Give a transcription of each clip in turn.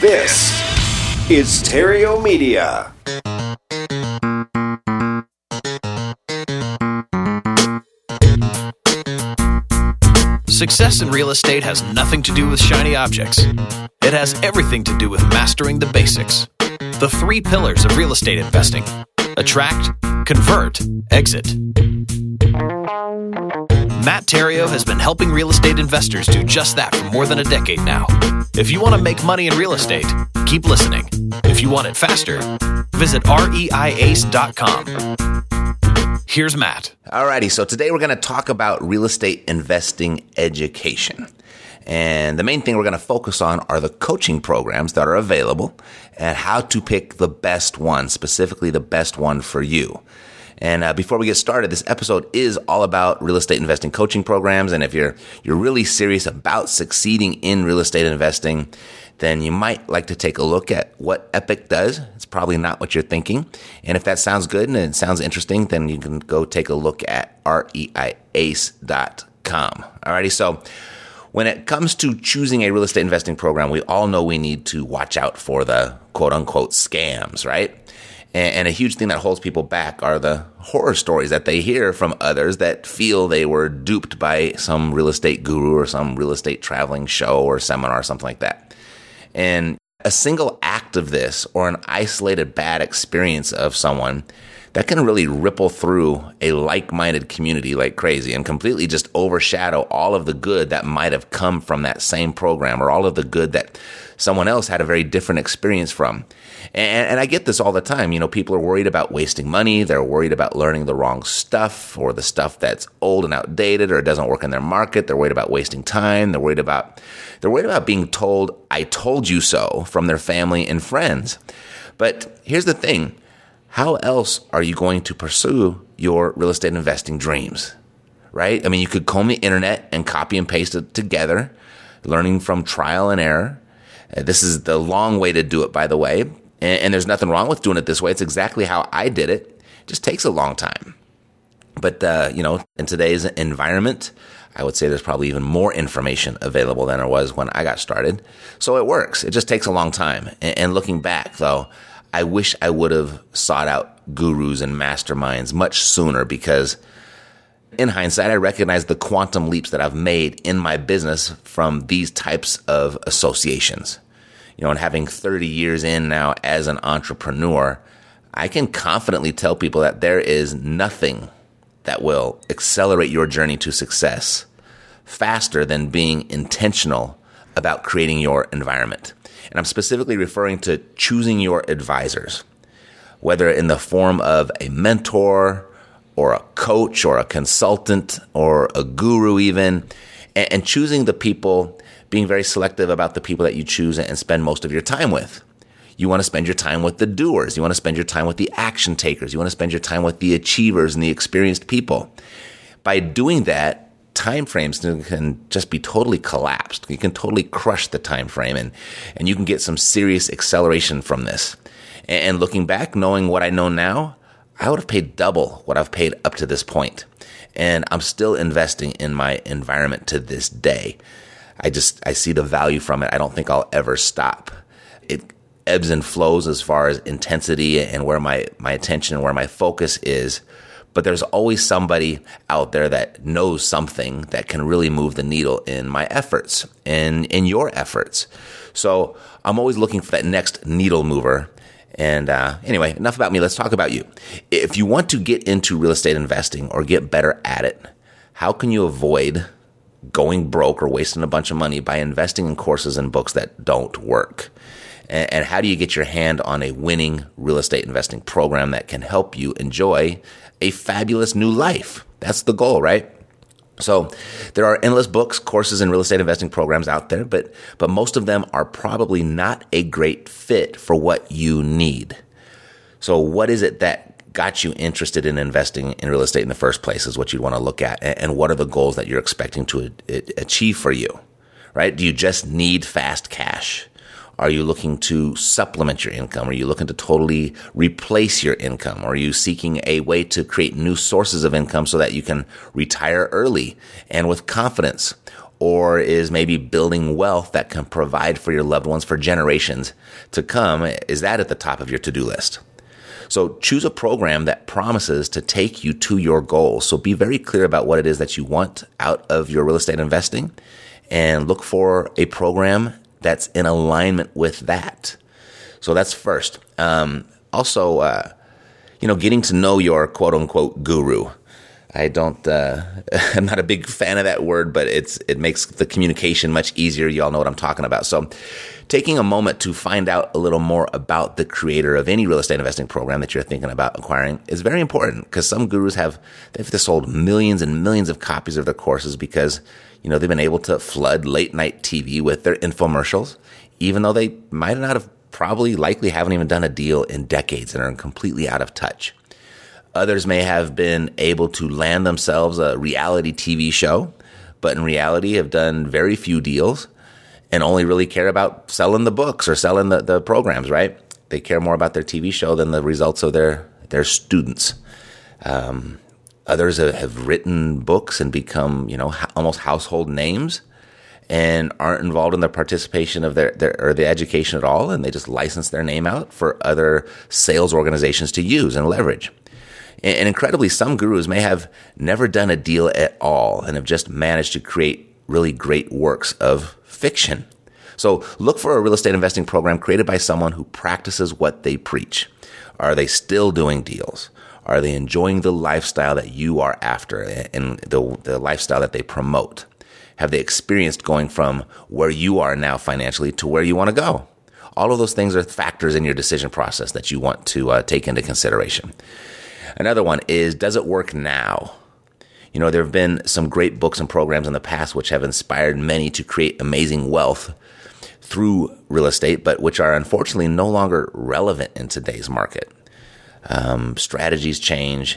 This is Terrio Media. Success in real estate has nothing to do with shiny objects. It has everything to do with mastering the basics. The 3 pillars of real estate investing: attract, convert, exit. Matt Terrio has been helping real estate investors do just that for more than a decade now. If you want to make money in real estate, keep listening. If you want it faster, visit reiace.com. Here's Matt. Alrighty, so today we're going to talk about real estate investing education. And the main thing we're going to focus on are the coaching programs that are available and how to pick the best one, specifically the best one for you. And before we get started, this episode is all about real estate investing coaching programs. And if you're really serious about succeeding in real estate investing, then you might like to take a look at what Epic does. It's probably not what you're thinking. And if that sounds good and it sounds interesting, then you can go take a look at reiace.com. Alrighty, so when it comes to choosing a real estate investing program, we all know we need to watch out for the quote-unquote scams, right? And a huge thing that holds people back are the horror stories that they hear from others that feel they were duped by some real estate guru or some real estate traveling show or seminar or something like that. And a single act of this or an isolated bad experience of someone that can really ripple through a like-minded community like crazy and completely just overshadow all of the good that might have come from that same program or all of the good that someone else had a very different experience from. And I get this all the time. You know, people are worried about wasting money. They're worried about learning the wrong stuff or the stuff that's old and outdated or it doesn't work in their market. They're worried about wasting time. They're worried about being told, "I told you so," from their family and friends. But here's the thing. How else are you going to pursue your real estate investing dreams, right? I mean, you could comb the internet and copy and paste it together, learning from trial and error. This is the long way to do it, by the way. And there's nothing wrong with doing it this way. It's exactly how I did it. It just takes a long time. But, in today's environment, I would say there's probably even more information available than there was when I got started. So it works. It just takes a long time. And looking back, though, I wish I would have sought out gurus and masterminds much sooner because in hindsight, I recognize the quantum leaps that I've made in my business from these types of associations. You know, and having 30 years in now as an entrepreneur, I can confidently tell people that there is nothing that will accelerate your journey to success faster than being intentional about creating your environment. And I'm specifically referring to choosing your advisors, whether in the form of a mentor or a coach or a consultant or a guru even, and choosing the people, being very selective about the people that you choose and spend most of your time with. You want to spend your time with the doers. You want to spend your time with the action takers. You want to spend your time with the achievers and the experienced people. By doing that, time frames can just be totally collapsed. You can totally crush the time frame and you can get some serious acceleration from this. And looking back, knowing what I know now, I would have paid double what I've paid up to this point. And I'm still investing in my environment to this day. I see the value from it. I don't think I'll ever stop. It ebbs and flows as far as intensity and where my attention and where my focus is. But there's always somebody out there that knows something that can really move the needle in my efforts and in your efforts. So I'm always looking for that next needle mover. And anyway, enough about me. Let's talk about you. If you want to get into real estate investing or get better at it, how can you avoid going broke or wasting a bunch of money by investing in courses and books that don't work? And how do you get your hand on a winning real estate investing program that can help you enjoy a fabulous new life? That's the goal, right? So there are endless books, courses, and real estate investing programs out there, but most of them are probably not a great fit for what you need. So what is it that got you interested in investing in real estate in the first place is what you'd want to look at. And what are the goals that you're expecting to achieve for you, right? Do you just need fast cash? Are you looking to supplement your income? Are you looking to totally replace your income? Are you seeking a way to create new sources of income so that you can retire early and with confidence? or is maybe building wealth that can provide for your loved ones for generations to come? Is that at the top of your to-do list? So choose a program that promises to take you to your goals. So be very clear about what it is that you want out of your real estate investing, and look for a program that's in alignment with that. So that's first. Also, getting to know your quote unquote guru. I'm not a big fan of that word, but it makes the communication much easier. You all know what I'm talking about. So taking a moment to find out a little more about the creator of any real estate investing program that you're thinking about acquiring is very important, because some gurus they've sold millions and millions of copies of their courses because, they've been able to flood late night TV with their infomercials, even though they might not have likely haven't even done a deal in decades and are completely out of touch. Others may have been able to land themselves a reality TV show, but in reality have done very few deals and only really care about selling the books or selling the programs, right? They care more about their TV show than the results of their students. Others have written books and become, almost household names and aren't involved in the participation of the education at all, and they just license their name out for other sales organizations to use and leverage. And incredibly, some gurus may have never done a deal at all and have just managed to create really great works of fiction. So look for a real estate investing program created by someone who practices what they preach. Are they still doing deals? Are they enjoying the lifestyle that you are after and the lifestyle that they promote? Have they experienced going from where you are now financially to where you want to go? All of those things are factors in your decision process that you want to take into consideration. Another one is, does it work now? There have been some great books and programs in the past which have inspired many to create amazing wealth through real estate, but which are unfortunately no longer relevant in today's market. Strategies change,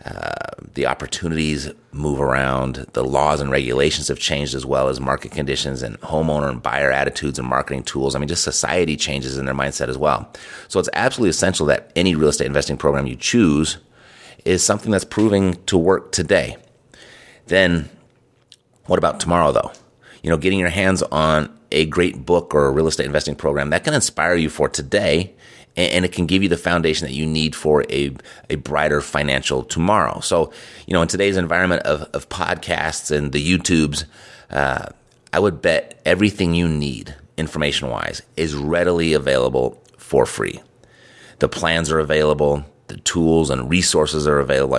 the opportunities move around, the laws and regulations have changed as well as market conditions and homeowner and buyer attitudes and marketing tools. Just society changes in their mindset as well. So it's absolutely essential that any real estate investing program you choose is something that's proving to work today. Then what about tomorrow, though? Getting your hands on a great book or a real estate investing program that can inspire you for today, and it can give you the foundation that you need for a brighter financial tomorrow. So, in today's environment of podcasts and the YouTubes, I would bet everything you need information-wise is readily available for free. The plans are available. The tools and resources are available.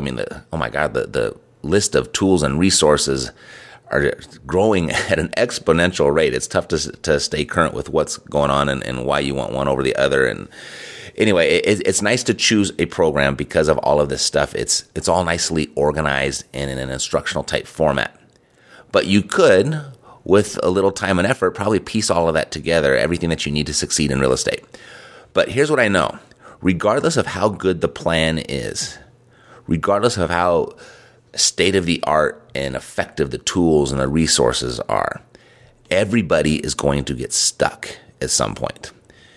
The list of tools and resources are growing at an exponential rate. It's tough to stay current with what's going on and why you want one over the other. And anyway, it's nice to choose a program because of all of this stuff. It's all nicely organized and in an instructional type format. But you could, with a little time and effort, probably piece all of that together, everything that you need to succeed in real estate. But here's what I know. Regardless of how good the plan is, regardless of how state-of-the-art and effective the tools and the resources are, everybody is going to get stuck at some point,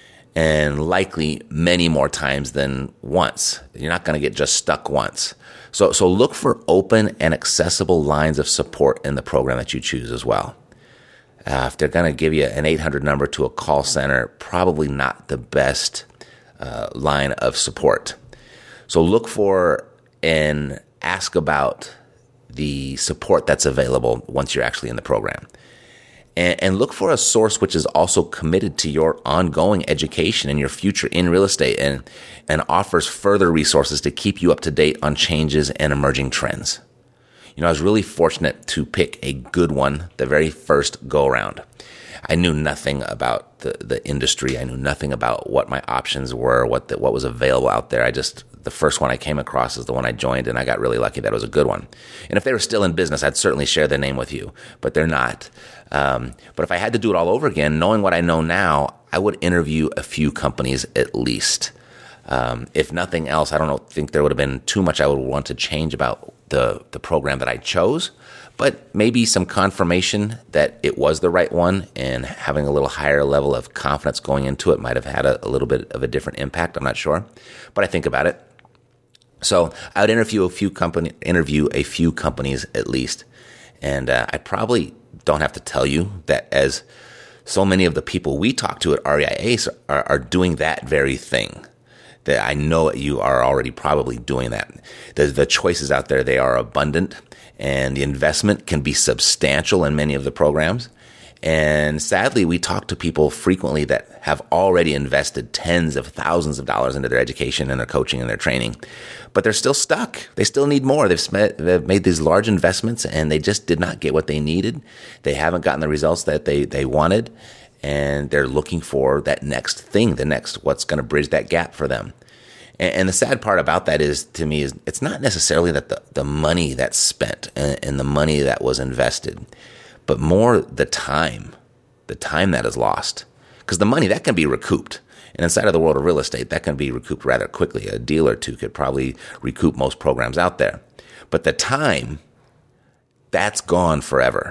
and likely many more times than once. You're not going to get just stuck once. So look for open and accessible lines of support in the program that you choose as well. If they're going to give you an 800 number to a call center, probably not the best line of support. So look for and ask about the support that's available once you're actually in the program. And look for a source which is also committed to your ongoing education and your future in real estate and offers further resources to keep you up to date on changes and emerging trends. I was really fortunate to pick a good one the very first go around. I knew nothing about the industry. I knew nothing about what my options were, what was available out there. The first one I came across is the one I joined, and I got really lucky that it was a good one. And if they were still in business, I'd certainly share their name with you, but they're not. But if I had to do it all over again, knowing what I know now, I would interview a few companies at least. If nothing else, I don't think there would have been too much I would want to change about the program that I chose, but maybe some confirmation that it was the right one, and having a little higher level of confidence going into it might have had a little bit of a different impact. I'm not sure, but I think about it. So I would interview a few companies at least, and I'd probably don't have to tell you that as so many of the people we talk to at REI Ace are doing that very thing. That I know you are already probably doing that. The choices out there, they are abundant, and the investment can be substantial in many of the programs. And sadly, we talk to people frequently that have already invested tens of thousands of dollars into their education and their coaching and their training, but they're still stuck. They still need more. They've made these large investments and they just did not get what they needed. They haven't gotten the results that they wanted, and they're looking for that next thing, what's going to bridge that gap for them. And the sad part about that is, to me, is it's not necessarily that the money that's spent and the money that was invested, but more the time that is lost. Because the money, that can be recouped. And inside of the world of real estate, that can be recouped rather quickly. A deal or two could probably recoup most programs out there. But the time, that's gone forever.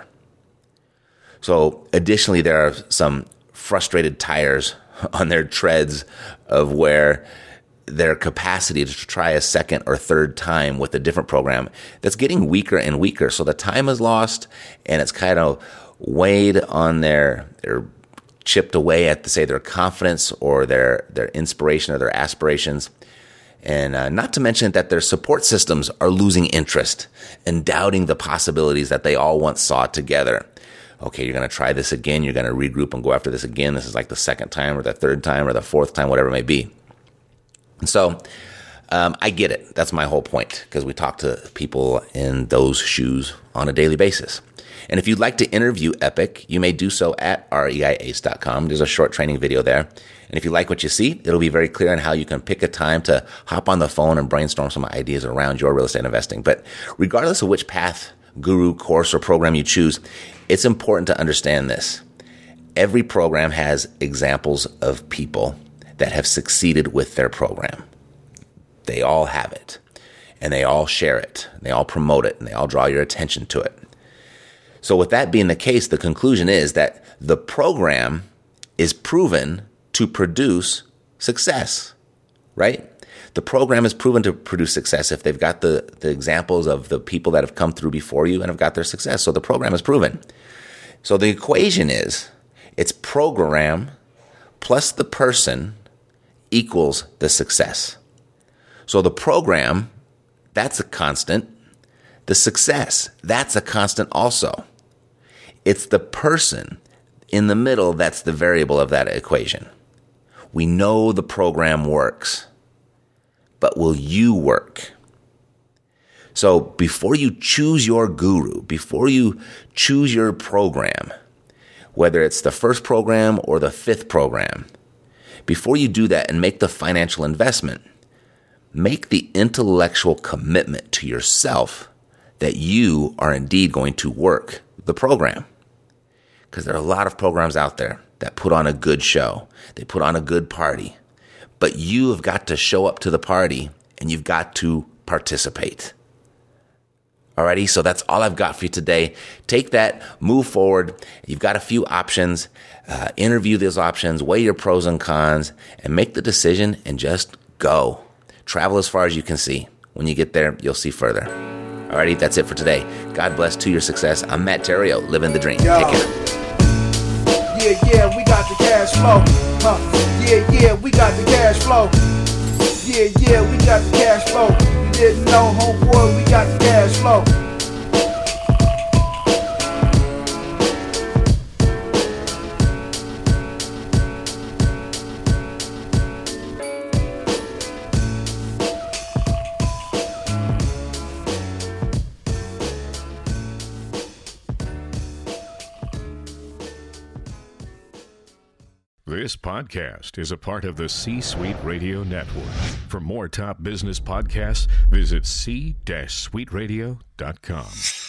So additionally, there are some frustrated tires on their treads of where their capacity to try a second or third time with a different program, that's getting weaker and weaker. So the time is lost, and it's kind of weighed on their chipped away at, say, their confidence or their inspiration or their aspirations. And not to mention that their support systems are losing interest and doubting the possibilities that they all once saw together. Okay, you're going to try this again. You're going to regroup and go after this again. This is like the second time or the third time or the fourth time, whatever it may be. And so I get it. That's my whole point, because we talk to people in those shoes on a daily basis. And if you'd like to interview Epic, you may do so at reiace.com. There's a short training video there. And if you like what you see, it'll be very clear on how you can pick a time to hop on the phone and brainstorm some ideas around your real estate investing. But regardless of which path, guru, course, or program you choose, it's important to understand this. Every program has examples of people that have succeeded with their program. They all have it, and they all share it, and they all promote it, and they all draw your attention to it. So with that being the case, the conclusion is that the program is proven to produce success, right? The program is proven to produce success if they've got the examples of the people that have come through before you and have got their success. So the program is proven. So the equation is, it's program plus the person equals the success. So the program, that's a constant. The success, that's a constant also. It's the person in the middle that's the variable of that equation. We know the program works, but will you work? So before you choose your guru, before you choose your program, whether it's the first program or the fifth program, before you do that and make the financial investment, make the intellectual commitment to yourself that you are indeed going to work the program. Because there are a lot of programs out there that put on a good show. They put on a good party. But you have got to show up to the party, and you've got to participate. Alrighty, so that's all I've got for you today. Take that, move forward. You've got a few options. Interview those options, weigh your pros and cons, and make the decision and just go. Travel as far as you can see. When you get there, you'll see further. Alrighty, that's it for today. God bless to your success. I'm Matt Theriault, living the dream. Take care. Yeah, we got the cash flow. Yeah, we got the cash flow. Yeah, we got the cash flow. You didn't know, homeboy, we got the cash flow. This podcast is a part of the C-Suite Radio Network. For more top business podcasts, visit c-suiteradio.com.